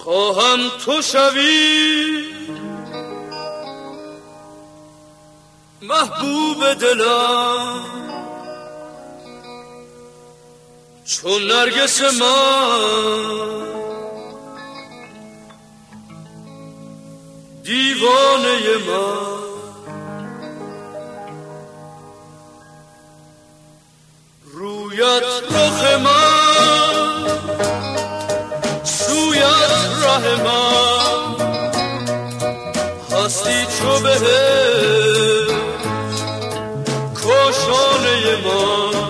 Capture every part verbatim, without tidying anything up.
خواهم تو شوی محبوب دلم، چون نرگس من دیوانه من. رویت رخ من، سویت ره من، هستی چو بهشت کاشانه من.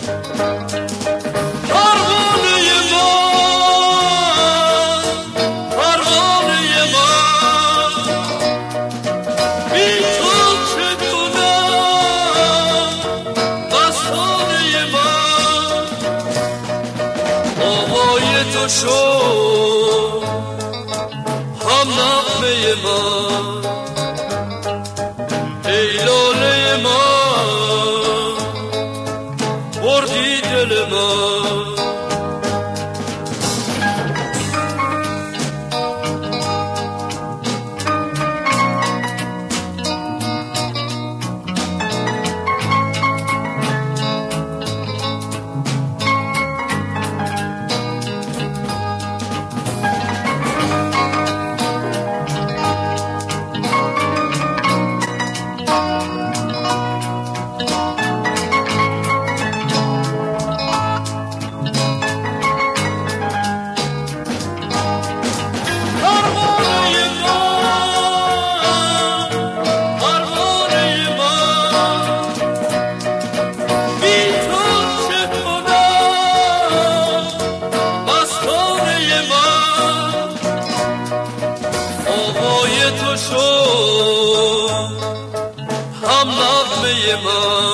شو هم نغمه من، ای لاله من بردی دل من. تو شو هم نغمه من،